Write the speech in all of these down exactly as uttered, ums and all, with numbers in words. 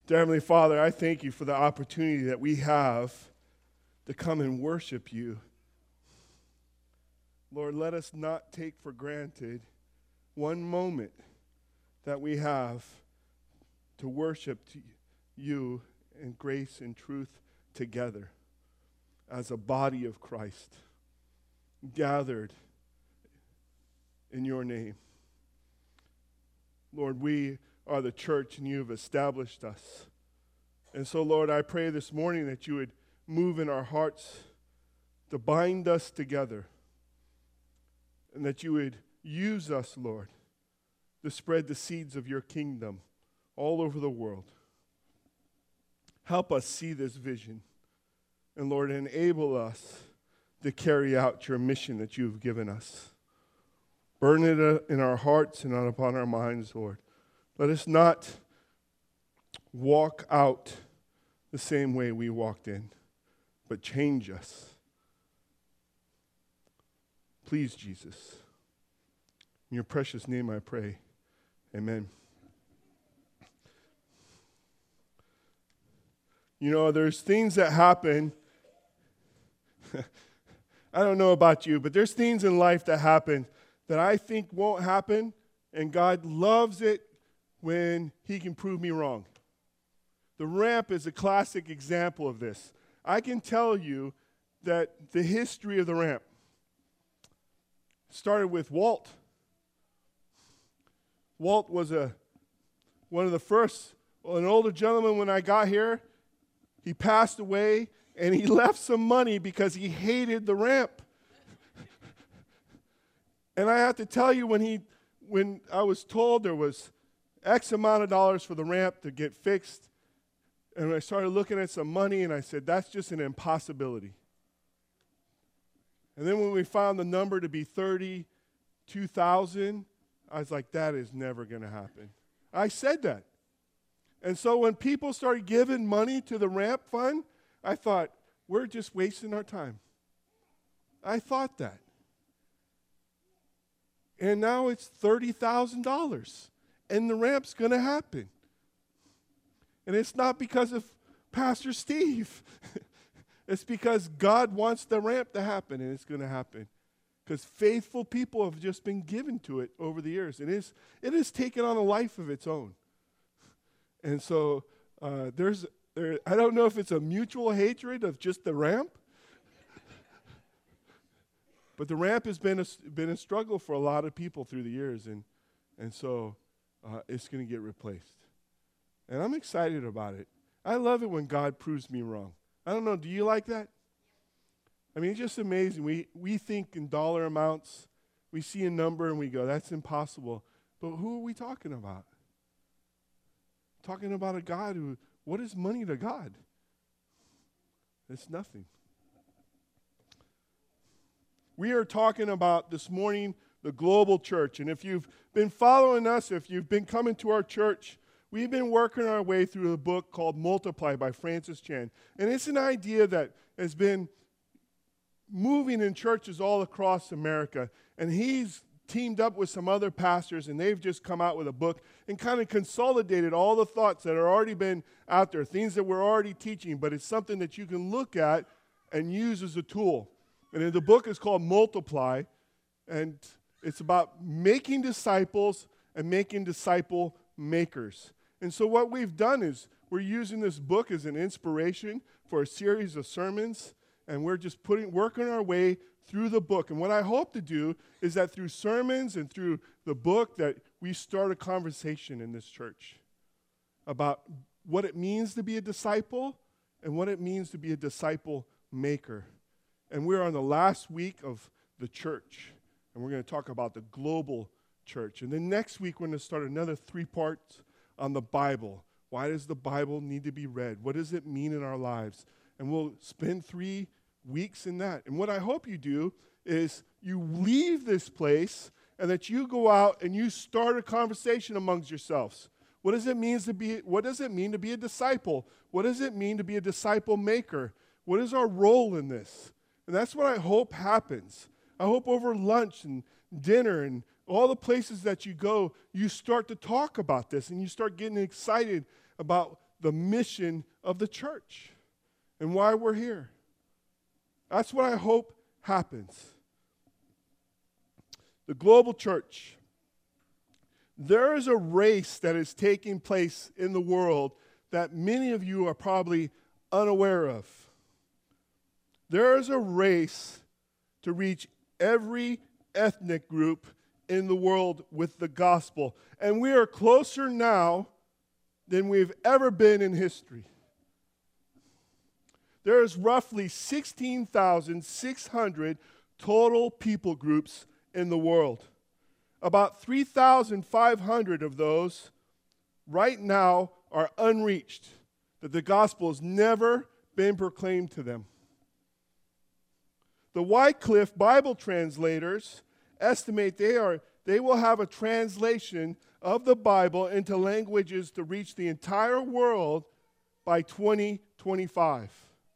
Dear Heavenly Father, I thank you for the opportunity that we have to come and worship you. Lord, let us not take for granted one moment that we have to worship to you in grace and truth together as a body of Christ, gathered in your name. Lord, we are the church and you have established us. And so, Lord, I pray this morning that you would move in our hearts to bind us together, and that you would use us, Lord, to spread the seeds of your kingdom all over the world. Help us see this vision, and Lord, enable us to carry out your mission that you've given us. Burn it in our hearts and not upon our minds, Lord. Let us not walk out the same way we walked in, but change us. Please, Jesus. In your precious name I pray. Amen. You know, there's things that happen. I don't know about you, but there's things in life that happen that I think won't happen, and God loves it when he can prove me wrong. The ramp is a classic example of this. I can tell you that the history of the ramp started with Walt. Walt was a one of the first, an older gentleman when I got here. He passed away, and he left some money because he hated the ramp. And I have to tell you, when he, when I was told there was X amount of dollars for the ramp to get fixed, and I started looking at some money, and I said, that's just an impossibility. And then when we found the number to be thirty-two thousand, I was like, that is never going to happen. I said that. And so when people started giving money to the ramp fund, I thought, we're just wasting our time. I thought that. And now it's thirty thousand dollars. And the ramp's going to happen. And it's not because of Pastor Steve. It's because God wants the ramp to happen, and it's going to happen. Because faithful people have just been given to it over the years. It is, it has taken on a life of its own. And so uh, there's, there, I don't know if it's a mutual hatred of just the ramp. But the ramp has been a, been a struggle for a lot of people through the years. And, and so uh, it's going to get replaced. And I'm excited about it. I love it when God proves me wrong. I don't know, do you like that? I mean, it's just amazing. We we think in dollar amounts. We see a number and we go, that's impossible. But who are we talking about? Talking about a God who, what is money to God? It's nothing. We are talking about this morning the global church. And if you've been following us, if you've been coming to our church, we've been working our way through a book called Multiply by Francis Chan. And it's an idea that has been moving in churches all across America. And he's teamed up with some other pastors, and they've just come out with a book and kind of consolidated all the thoughts that have already been out there, things that we're already teaching, but it's something that you can look at and use as a tool. And the book is called Multiply, and it's about making disciples and making disciple makers. And so what we've done is we're using this book as an inspiration for a series of sermons, and we're just putting working our way through the book. And what I hope to do is that through sermons and through the book that we start a conversation in this church about what it means to be a disciple and what it means to be a disciple maker. And we're on the last week of the church, and we're going to talk about the global church. And then next week we're going to start another three parts on the Bible. Why does the Bible need to be read? What does it mean in our lives? And we'll spend three weeks in that. And what I hope you do is you leave this place and that you go out and you start a conversation amongst yourselves. What does it mean to be, what does it mean to be a disciple? What does it mean to be a disciple maker? What is our role in this? And that's what I hope happens. I hope over lunch and dinner and all the places that you go, you start to talk about this and you start getting excited about the mission of the church and why we're here. That's what I hope happens. The global church. There is a race that is taking place in the world that many of you are probably unaware of. There is a race to reach every ethnic group in the world with the gospel. And we are closer now than we've ever been in history. There is roughly sixteen thousand six hundred total people groups in the world. About three thousand five hundred of those right now are unreached, that the gospel has never been proclaimed to them. The Wycliffe Bible translators estimate they are they will have a translation of the Bible into languages to reach the entire world by twenty twenty-five.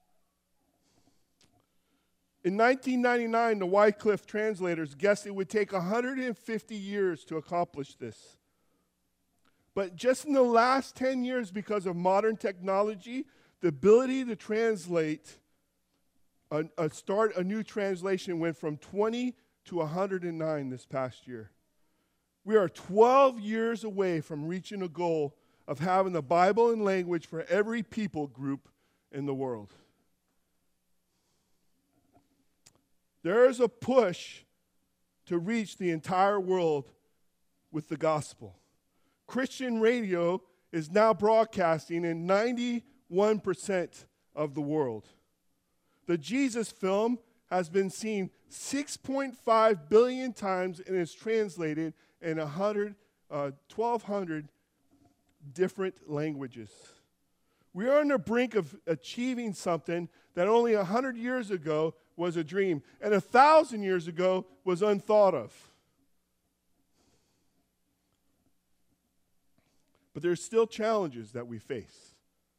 In nineteen ninety-nine, the Wycliffe translators guessed it would take one hundred fifty years to accomplish this. But just in the last ten years, because of modern technology, the ability to translate, a, a start a new translation went from twenty to one hundred nine this past year. We are twelve years away from reaching a goal of having the Bible in language for every people group in the world. There is a push to reach the entire world with the gospel. Christian radio is now broadcasting in ninety-one percent of the world. The Jesus film has been seen six point five billion times and is translated in one hundred, uh, twelve hundred different languages. We are on the brink of achieving something that only one hundred years ago was a dream, and one thousand years ago was unthought of. But there's still challenges that we face.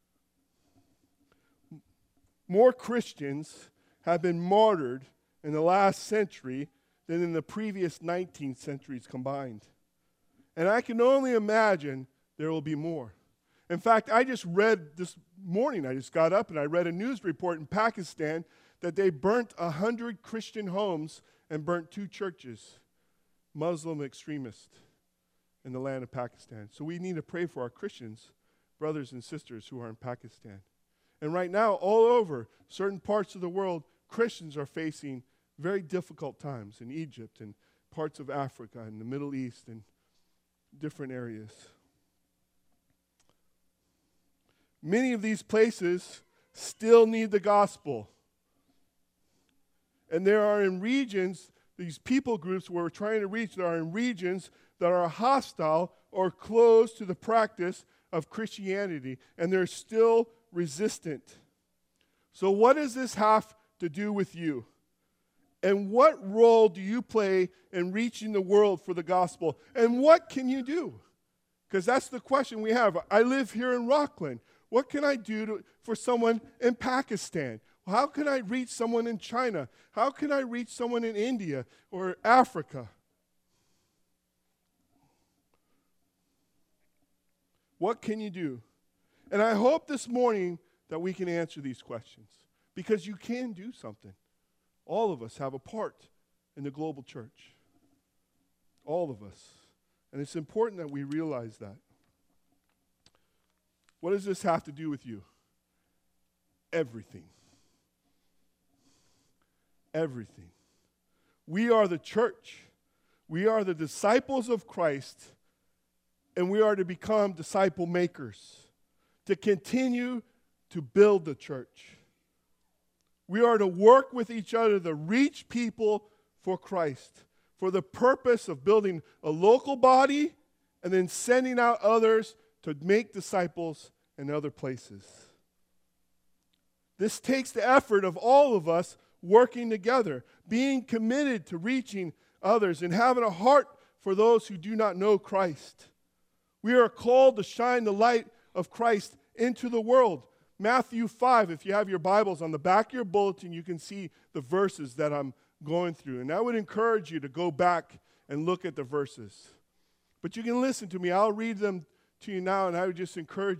More Christians have been martyred in the last century than in the previous nineteen centuries combined. And I can only imagine there will be more. In fact, I just read this morning, I just got up and I read a news report in Pakistan that they burnt one hundred Christian homes and burnt two churches, Muslim extremists in the land of Pakistan. So we need to pray for our Christians, brothers and sisters who are in Pakistan. And right now, all over certain parts of the world, Christians are facing very difficult times in Egypt and parts of Africa and the Middle East and different areas. Many of these places still need the gospel. And there are in regions, these people groups where we're trying to reach, there are in regions that are hostile or closed to the practice of Christianity, and they're still resistant. So what does this have to do with you? And what role do you play in reaching the world for the gospel? And what can you do? Because that's the question we have. I live here in Rockland. What can I do to, for someone in Pakistan? How can I reach someone in China? How can I reach someone in India or Africa? What can you do? And I hope this morning that we can answer these questions, because you can do something. All of us have a part in the global church. All of us. And it's important that we realize that. What does this have to do with you? Everything. Everything. We are the church. We are the disciples of Christ, and we are to become disciple makers, to continue to build the church. We are to work with each other to reach people for Christ, for the purpose of building a local body and then sending out others to make disciples in other places. This takes the effort of all of us working together, being committed to reaching others and having a heart for those who do not know Christ. We are called to shine the light of Christ into the world. Matthew five, if you have your Bibles, on the back of your bulletin, you can see the verses that I'm going through. And I would encourage you to go back and look at the verses. But you can listen to me. I'll read them to you now, and I would just encourage you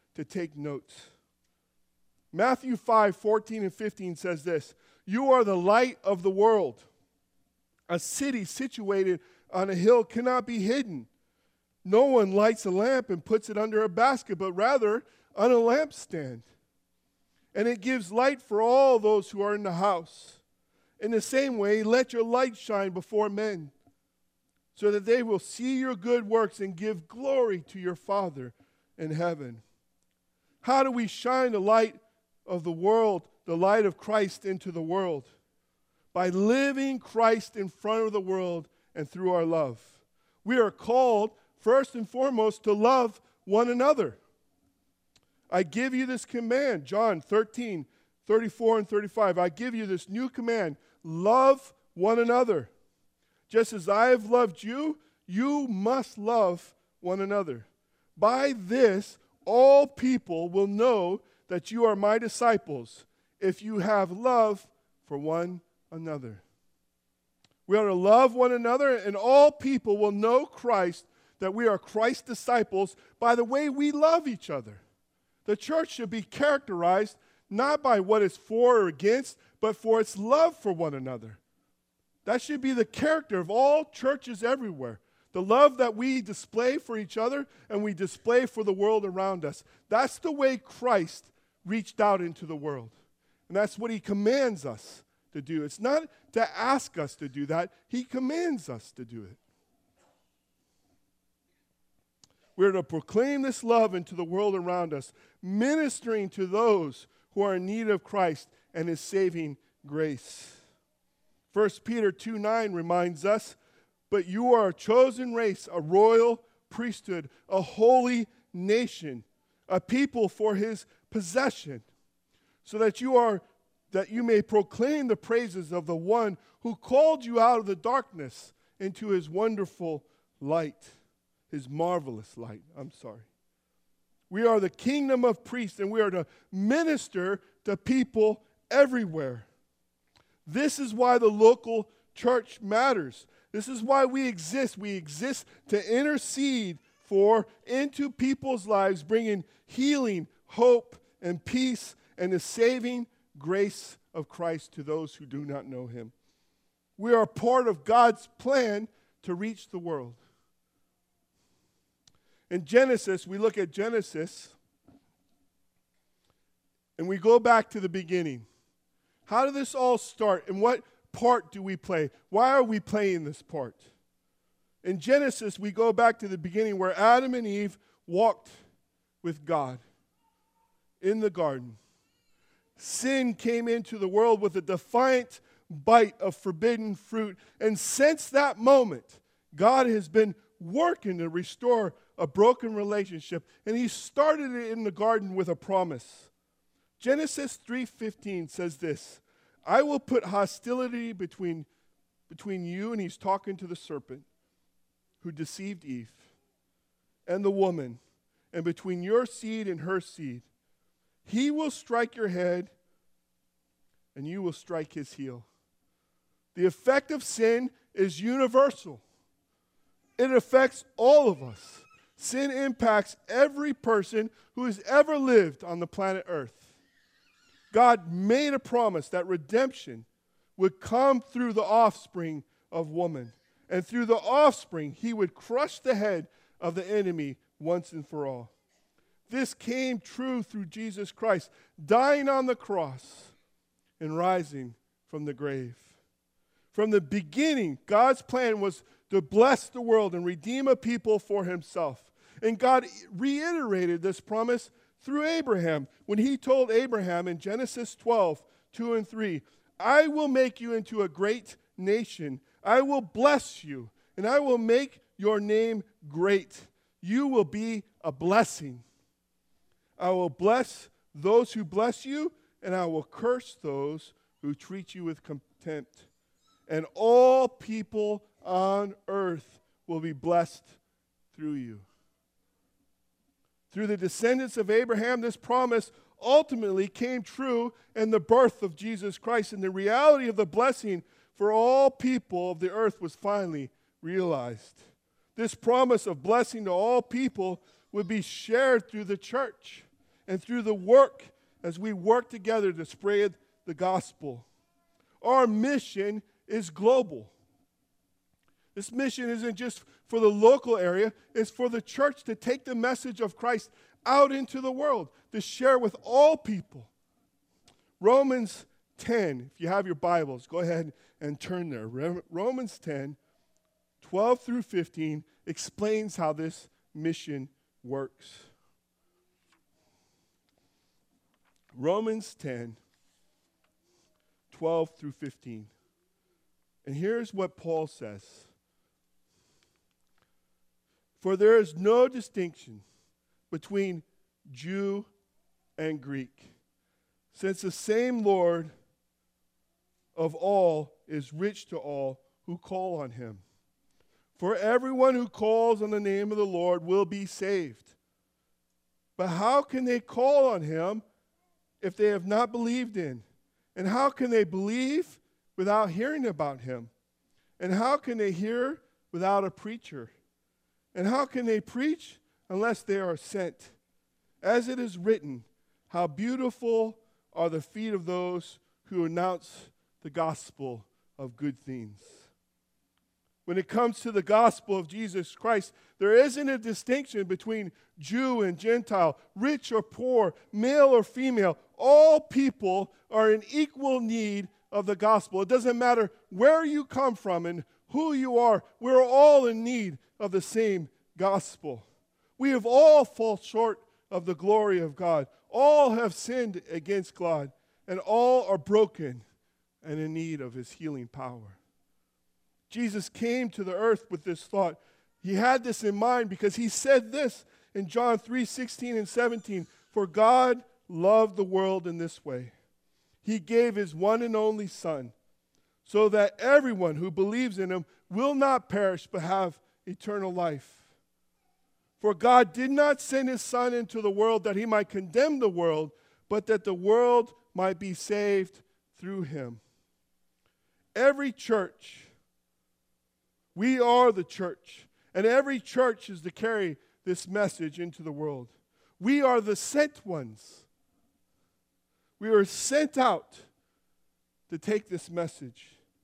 to take notes. Matthew five, fourteen and fifteen says this, "You are the light of the world. A city situated on a hill cannot be hidden. No one lights a lamp and puts it under a basket, but rather on a lampstand. And it gives light for all those who are in the house. In the same way, let your light shine before men, so that they will see your good works and give glory to your Father in heaven." How do we shine the light of the world, the light of Christ into the world? By living Christ in front of the world and through our love. We are called, first and foremost, to love one another. I give you this command, John thirteen, thirty-four and thirty-five. I give you this new command, love one another. Just as I have loved you, you must love one another. By this, all people will know that you are my disciples, if you have love for one another. We are to love one another, and all people will know Christ, that we are Christ's disciples, by the way we love each other. The church should be characterized not by what it's for or against, but for its love for one another. That should be the character of all churches everywhere. The love that we display for each other and we display for the world around us. That's the way Christ reached out into the world. And that's what he commands us to do. It's not to ask us to do that. He commands us to do it. We're to proclaim this love into the world around us, ministering to those who are in need of Christ and his saving grace. First Peter two nine reminds us, "But you are a chosen race, a royal priesthood, a holy nation, a people for his possession, so that you are that you may proclaim the praises of the one who called you out of the darkness into his wonderful light." His marvelous light, I'm sorry. We are the kingdom of priests, and we are to minister to people everywhere. This is why the local church matters. This is why we exist. We exist to intercede for into people's lives, bringing healing, hope, and peace, and the saving grace of Christ to those who do not know him. We are part of God's plan to reach the world. In Genesis, we look at Genesis, and we go back to the beginning. How did this all start, and what part do we play? Why are we playing this part? In Genesis, we go back to the beginning where Adam and Eve walked with God in the garden. Sin came into the world with a defiant bite of forbidden fruit, and since that moment, God has been working to restore a broken relationship, and he started it in the garden with a promise. Genesis three fifteen says this, "I will put hostility between, between you," and he's talking to the serpent who deceived Eve, "and the woman, and between your seed and her seed. He will strike your head, and you will strike his heel." The effect of sin is universal. It affects all of us. Sin impacts every person who has ever lived on the planet Earth. God made a promise that redemption would come through the offspring of woman. And through the offspring, he would crush the head of the enemy once and for all. This came true through Jesus Christ, dying on the cross and rising from the grave. From the beginning, God's plan was to bless the world and redeem a people for himself. And God reiterated this promise through Abraham when he told Abraham in Genesis twelve, two and three, "I will make you into a great nation. I will bless you, and I will make your name great. You will be a blessing. I will bless those who bless you, and I will curse those who treat you with contempt. And all people on earth will be blessed through you." Through the descendants of Abraham, this promise ultimately came true in the birth of Jesus Christ, and the reality of the blessing for all people of the earth was finally realized. This promise of blessing to all people would be shared through the church. and through the work as we work together to spread the gospel. Our mission is global. This mission isn't just for the local area, it's for the church to take the message of Christ out into the world, to share with all people. Romans ten, if you have your Bibles, go ahead and turn there. Romans ten, twelve through fifteen, explains how this mission works. Romans ten, twelve through fifteen. And here's what Paul says. For there is no distinction between Jew and Greek, since the same Lord of all is rich to all who call on him. For everyone who calls on the name of the Lord will be saved. But how can they call on him if they have not believed in? And how can they believe without hearing about him? And how can they hear without a preacher? And how can they preach unless they are sent? As it is written, how beautiful are the feet of those who announce the gospel of good things. When it comes to the gospel of Jesus Christ, there isn't a distinction between Jew and Gentile, rich or poor, male or female. All people are in equal need of the gospel. It doesn't matter where you come from and who you are. We're all in need of the same gospel. We have all fallen short of the glory of God. All have sinned against God, and all are broken and in need of his healing power. Jesus came to the earth with this thought. He had this in mind because he said this in John three sixteen and seventeen. For God loved the world in this way. He gave his one and only Son, so that everyone who believes in him will not perish but have eternal life. For God did not send his Son into the world that he might condemn the world, but that the world might be saved through him. Every church, we are the church, and every church is to carry this message into the world. We are the sent ones. We are sent out to take this message.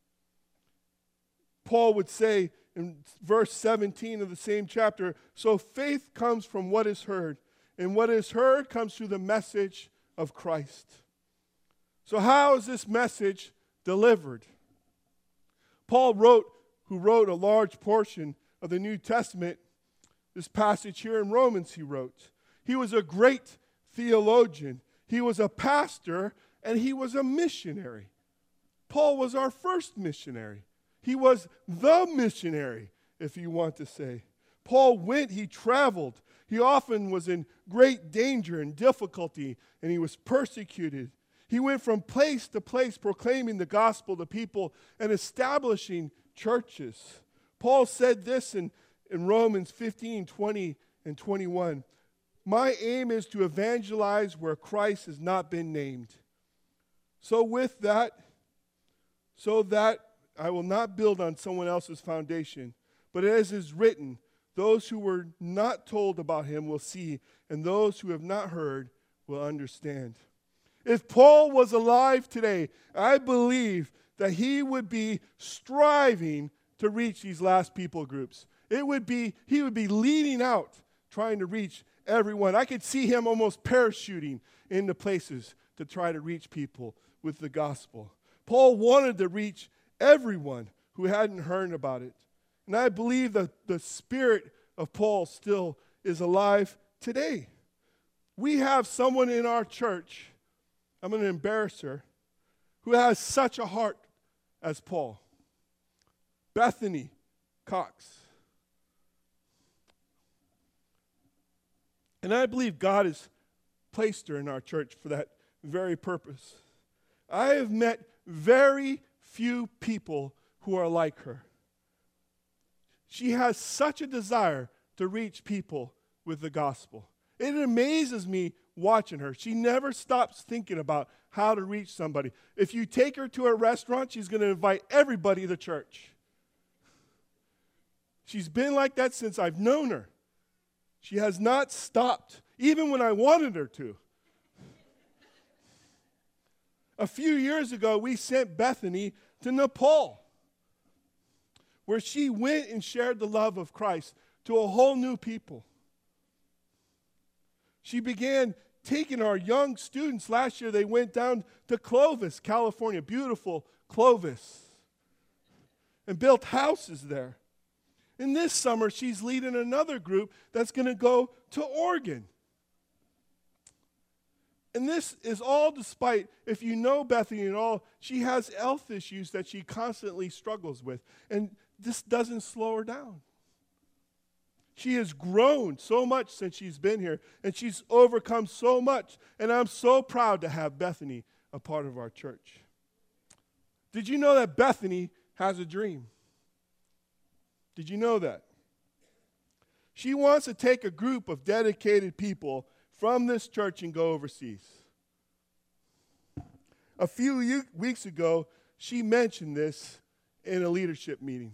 Paul would say in verse seventeen of the same chapter, so faith comes from what is heard, and what is heard comes through the message of Christ. So how is this message delivered? Paul wrote, who wrote a large portion of the New Testament, this passage here in Romans he wrote. He was a great theologian. He was a pastor, and he was a missionary. Paul was our first missionary. He was the missionary, if you want to say. Paul went, he traveled. He often was in great danger and difficulty, and he was persecuted. He went from place to place proclaiming the gospel to people and establishing churches. Paul said this in, in Romans fifteen, twenty, and twenty-one. My aim is to evangelize where Christ has not been named. So with that, so that I will not build on someone else's foundation, but as is written, those who were not told about him will see, and those who have not heard will understand. If Paul was alive today, I believe that he would be striving to reach these last people groups. It would be, he would be leading out, trying to reach everyone. I could see him almost parachuting into places to try to reach people with the gospel. Paul wanted to reach everyone who hadn't heard about it. And I believe that the spirit of Paul still is alive today. We have someone in our church, I'm going to embarrass her, who has such a heart as Paul. Bethany Cox. And I believe God has placed her in our church for that very purpose. I have met very few people who are like her. She has such a desire to reach people with the gospel. It amazes me watching her. She never stops thinking about how to reach somebody. If you take her to a restaurant, she's going to invite everybody to church. She's been like that since I've known her. She has not stopped, even when I wanted her to. A few years ago, we sent Bethany to Nepal, where she went and shared the love of Christ to a whole new people. She began taking our young students. Last year, they went down to Clovis, California, beautiful Clovis, and built houses there. And this summer, she's leading another group that's going to go to Oregon. And this is all despite, if you know Bethany at all, she has health issues that she constantly struggles with. And this doesn't slow her down. She has grown so much since she's been here, and she's overcome so much. And I'm so proud to have Bethany a part of our church. Did you know that Bethany has a dream? Did you know that? She wants to take a group of dedicated people from this church and go overseas. A few weeks ago, she mentioned this in a leadership meeting.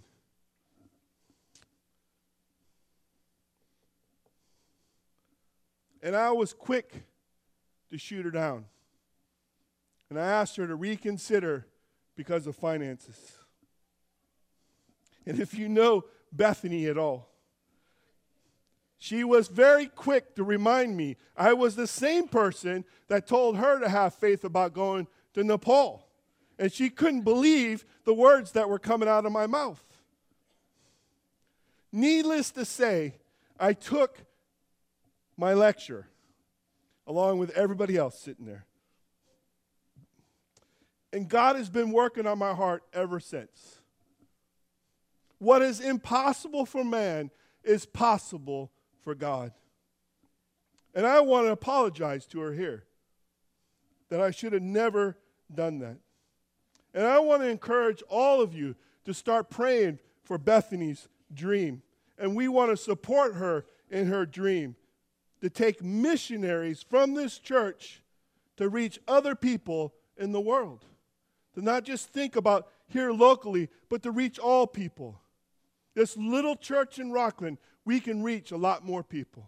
And I was quick to shoot her down. And I asked her to reconsider because of finances. And if you know Bethany at all, she was very quick to remind me I was the same person that told her to have faith about going to Nepal. And she couldn't believe the words that were coming out of my mouth. Needless to say, I took my lecture along with everybody else sitting there. And God has been working on my heart ever since. What is impossible for man is possible for God. And I want to apologize to her here that I should have never done that. And I want to encourage all of you to start praying for Bethany's dream. And we want to support her in her dream to take missionaries from this church to reach other people in the world. To not just think about here locally, but to reach all people. This little church in Rockland, we can reach a lot more people.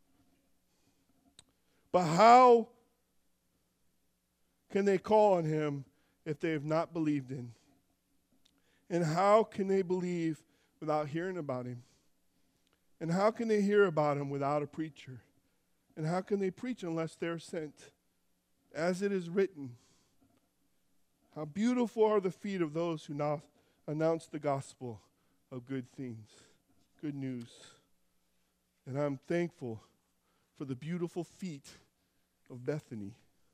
But how can they call on him if they have not believed in? And how can they believe without hearing about him? And how can they hear about him without a preacher? And how can they preach unless they're sent? As it is written, how beautiful are the feet of those who now announce the gospel of good things, good news. And I'm thankful for the beautiful feet of Bethany.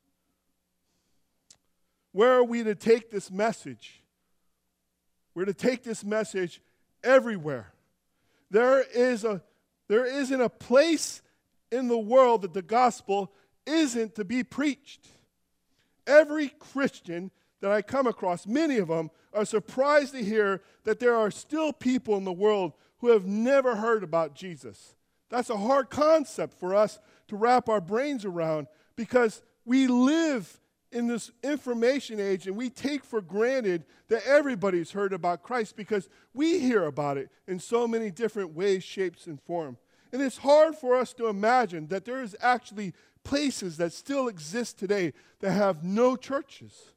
Where are we to take this message? We're to take this message everywhere. There is a, there isn't a place in the world that the gospel isn't to be preached. Every Christian that I come across, many of them, are surprised to hear that there are still people in the world who have never heard about Jesus. That's a hard concept for us to wrap our brains around because we live in this information age and we take for granted that everybody's heard about Christ because we hear about it in so many different ways, shapes, and forms. And it's hard for us to imagine that there is actually places that still exist today that have no churches.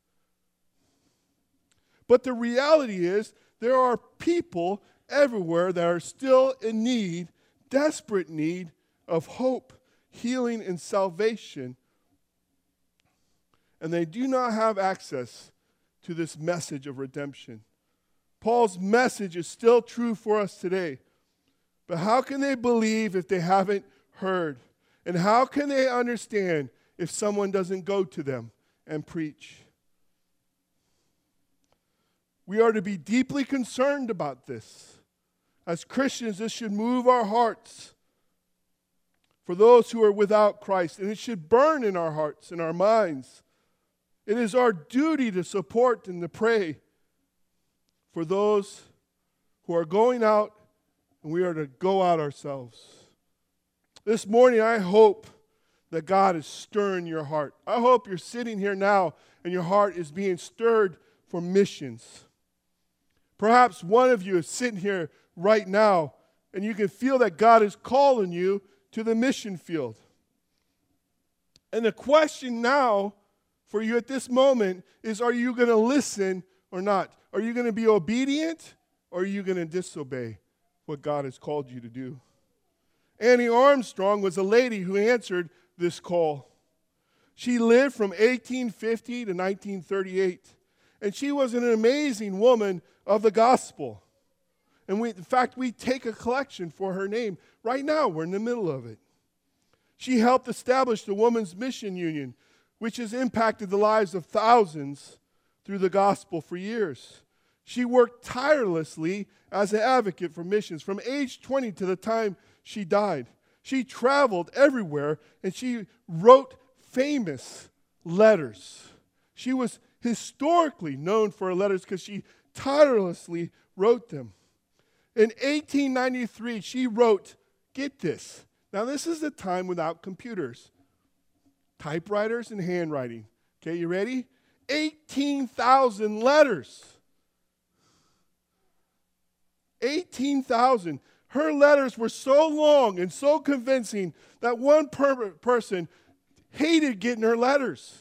But the reality is there are people everywhere that are still in need, desperate need of hope, healing, and salvation. And they do not have access to this message of redemption. Paul's message is still true for us today. But how can they believe if they haven't heard? And how can they understand if someone doesn't go to them and preach? We are to be deeply concerned about this. As Christians, this should move our hearts for those who are without Christ, and it should burn in our hearts and our minds. It is our duty to support and to pray for those who are going out, and we are to go out ourselves. This morning, I hope that God is stirring your heart. I hope you're sitting here now and your heart is being stirred for missions. Perhaps one of you is sitting here right now and you can feel that God is calling you to the mission field. And the question now for you at this moment is, are you going to listen or not? Are you going to be obedient, or are you going to disobey what God has called you to do? Annie Armstrong was a lady who answered this call. She lived from eighteen fifty to nineteen thirty-eight, and she was an amazing woman of the gospel. And we, in fact, we take a collection for her name. Right now, we're in the middle of it. She helped establish the Women's Mission Union, which has impacted the lives of thousands through the gospel for years. She worked tirelessly as an advocate for missions from age twenty to the time she died. She traveled everywhere, and she wrote famous letters. She was historically known for her letters because she tirelessly wrote them. In eighteen ninety-three, she wrote, get this, now this is a time without computers, typewriters and handwriting. Okay, you ready? eighteen thousand letters. eighteen thousand. Her letters were so long and so convincing that one per- person hated getting her letters.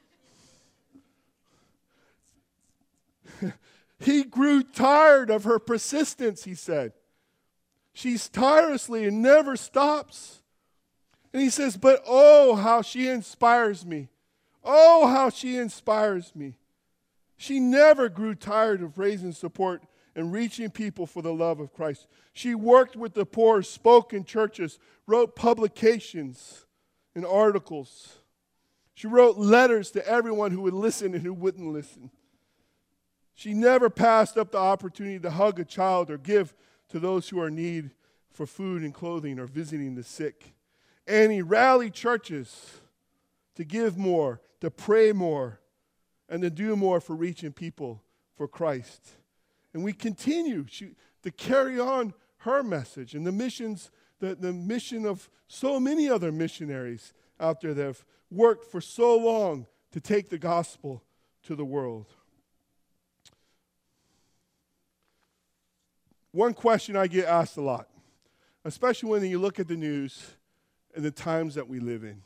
He grew tired of her persistence, he said. She's tirelessly and never stops. And he says, but oh, how she inspires me. Oh, how she inspires me. She never grew tired of raising support and reaching people for the love of Christ. She worked with the poor, spoke in churches, wrote publications and articles. She wrote letters to everyone who would listen and who wouldn't listen. She never passed up the opportunity to hug a child or give to those who are in need for food and clothing or visiting the sick. Annie rallied churches to give more, to pray more, and to do more for reaching people for Christ. And we continue she, to carry on her message and the missions, the, the mission of so many other missionaries out there that have worked for so long to take the gospel to the world. One question I get asked a lot, especially when you look at the news and the times that we live in.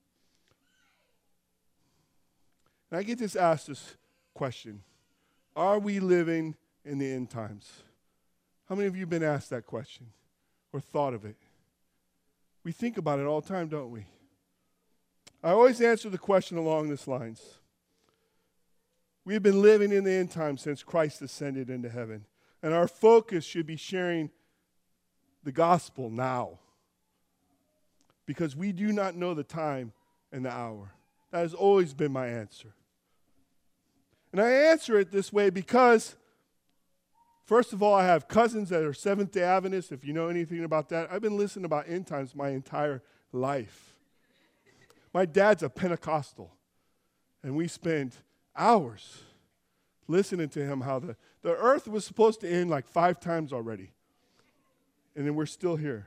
And I get this asked this question: are we living in the end times? How many of you have been asked that question or thought of it? We think about it all the time, don't we? I always answer the question along these lines. We have been living in the end times since Christ ascended into heaven. And our focus should be sharing the gospel now, because we do not know the time and the hour. That has always been my answer. And I answer it this way because, first of all, I have cousins that are Seventh-day Adventists. If you know anything about that, I've been listening about end times my entire life. My dad's a Pentecostal, and we spend hours listening to him how the, the earth was supposed to end like five times already. And then we're still here.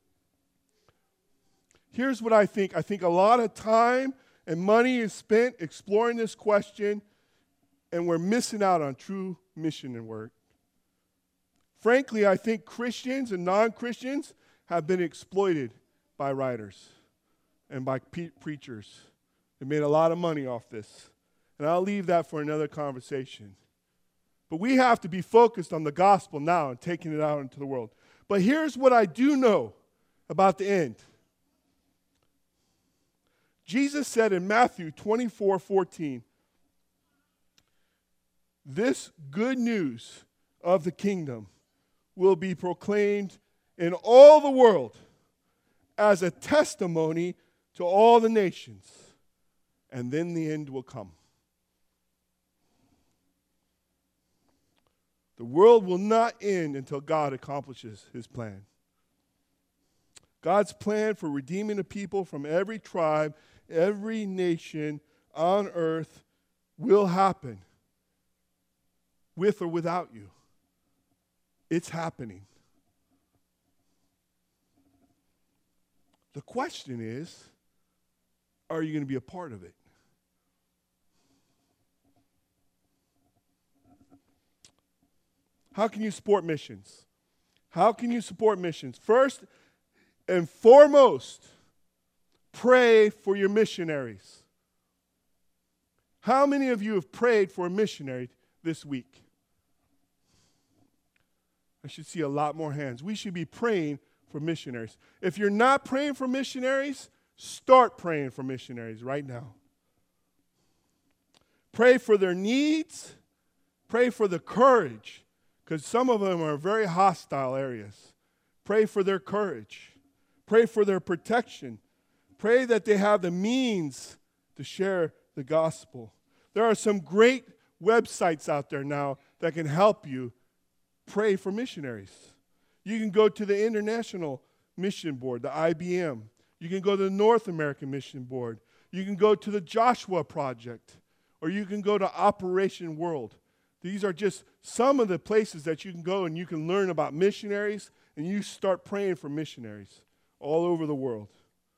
Here's what I think. I think a lot of time and money is spent exploring this question, and we're missing out on true mission and work. Frankly, I think Christians and non-Christians have been exploited by writers and by pe- preachers. They made a lot of money off this. And I'll leave that for another conversation. But we have to be focused on the gospel now and taking it out into the world. But here's what I do know about the end. Jesus said in Matthew twenty-four fourteen, this good news of the kingdom will be proclaimed in all the world as a testimony to all the nations, and then the end will come. The world will not end until God accomplishes his plan. God's plan for redeeming a people from every tribe, every nation on earth will happen, with or without you. It's happening. The question is, are you going to be a part of it? How can you support missions? How can you support missions? First and foremost, pray for your missionaries. How many of you have prayed for a missionary this week? I should see a lot more hands. We should be praying for missionaries. If you're not praying for missionaries, start praying for missionaries right now. Pray for their needs. Pray for the courage, because some of them are very hostile areas. Pray for their courage. Pray for their protection. Pray that they have the means to share the gospel. There are some great websites out there now that can help you pray for missionaries. You can go to the International Mission Board, the I B M. You can go to the North American Mission Board. You can go to the Joshua Project, or you can go to Operation World. These are just some of the places that you can go and you can learn about missionaries, and you start praying for missionaries all over the world.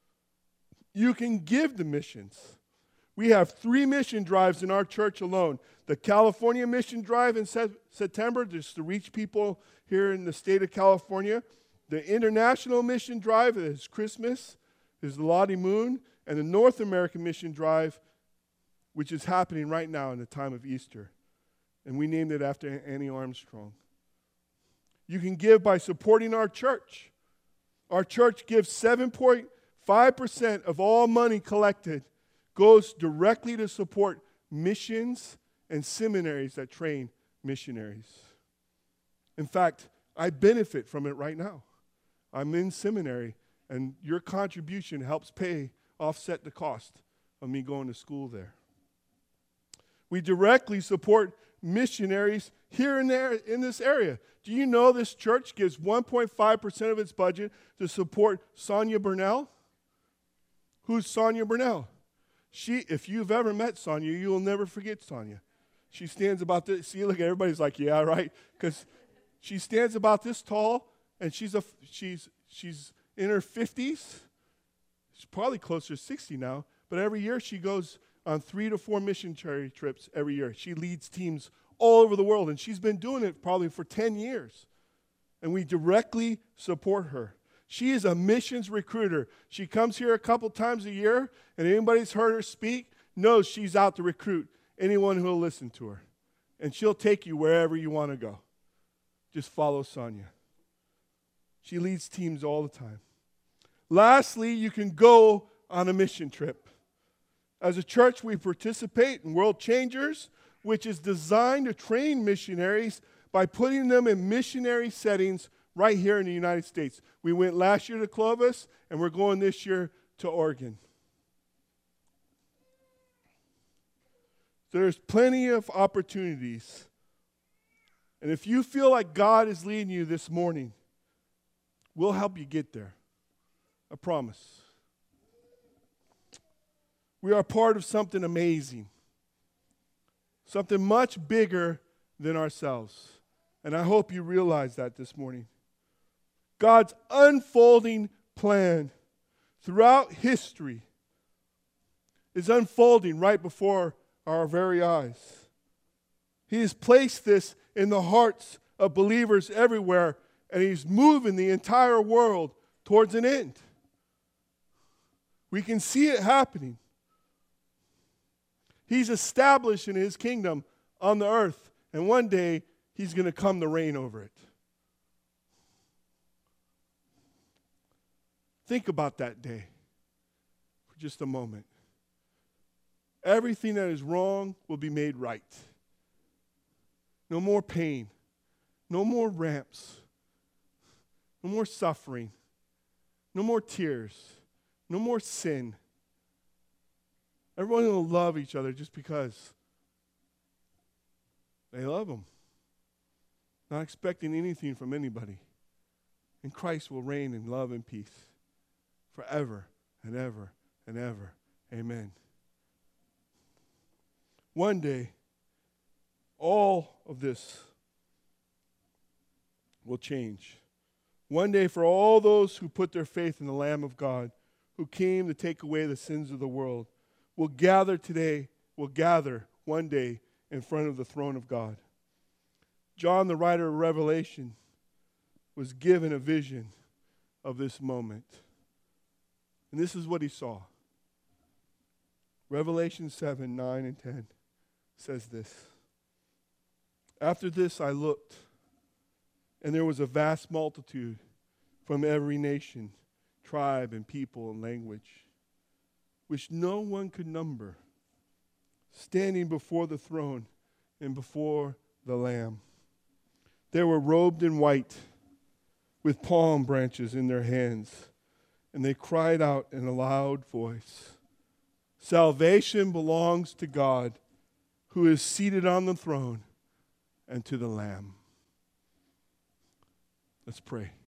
You can give to missions. We have three mission drives in our church alone. The California Mission Drive in se- September, just to reach people here in the state of California. The International Mission Drive is Christmas, is the Lottie Moon, and the North American Mission Drive, which is happening right now in the time of Easter. And we named it after Annie Armstrong. You can give by supporting our church. Our church gives seven point five percent of all money collected goes directly to support missions and seminaries that train missionaries. In fact, I benefit from it right now. I'm in seminary, and your contribution helps pay, offset the cost of me going to school there. We directly support missionaries here and there in this area. Do you know this church gives one point five percent of its budget to support Sonia Burnell? Who's Sonia Burnell? She, if you've ever met Sonia, you will never forget Sonia. She stands about this. See, look, everybody's like, yeah, right, because she stands about this tall, and she's a she's she's in her fifties. She's probably closer to sixty now. But every year she goes on three to four missionary trips every year. She leads teams all over the world, and she's been doing it probably for ten years. And we directly support her. She is a missions recruiter. She comes here a couple times a year, and anybody's heard her speak knows she's out to recruit anyone who will listen to her. And she'll take you wherever you want to go. Just follow Sonia. She leads teams all the time. Lastly, you can go on a mission trip. As a church, we participate in World Changers, which is designed to train missionaries by putting them in missionary settings right here in the United States. We went last year to Clovis, and we're going this year to Oregon. There's plenty of opportunities. And if you feel like God is leading you this morning, we'll help you get there. I promise. We are part of something amazing. Something much bigger than ourselves. And I hope you realize that this morning. God's unfolding plan throughout history is unfolding right before our very eyes. He has placed this in the hearts of believers everywhere, and He's moving the entire world towards an end. We can see it happening. He's establishing His kingdom on the earth, and one day He's going to come to reign over it. Think about that day for just a moment. Everything that is wrong will be made right. No more pain. No more ramps. No more suffering. No more tears. No more sin. Everyone will love each other just because they love Him. Not expecting anything from anybody. And Christ will reign in love and peace forever and ever and ever. Amen. One day, all of this will change. One day, for all those who put their faith in the Lamb of God, who came to take away the sins of the world, will gather today, will gather one day in front of the throne of God. John, the writer of Revelation, was given a vision of this moment. And this is what he saw. Revelation seven, nine, and ten. says this. After this I looked, and there was a vast multitude from every nation, tribe, and people and language, which no one could number, standing before the throne and before the Lamb. They were robed in white, with palm branches in their hands, and they cried out in a loud voice, "Salvation belongs to God, who is seated on the throne, and to the Lamb." Let's pray.